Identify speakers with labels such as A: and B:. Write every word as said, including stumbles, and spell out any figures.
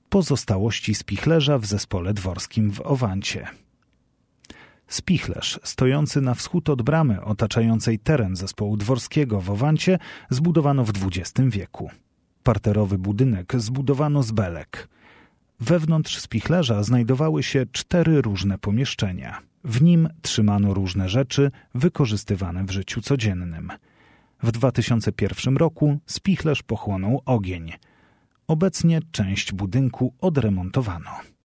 A: Pozostałości spichlerza w zespole dworskim w Owancie. Spichlerz, stojący na wschód od bramy otaczającej teren zespołu dworskiego w Owancie, zbudowano w dwudziestym wieku. Parterowy budynek zbudowano z belek. Wewnątrz spichlerza znajdowały się cztery różne pomieszczenia. W nim trzymano różne rzeczy wykorzystywane w życiu codziennym. W dwa tysiące pierwszym roku spichlerz pochłonął ogień. Obecnie część budynku odremontowano.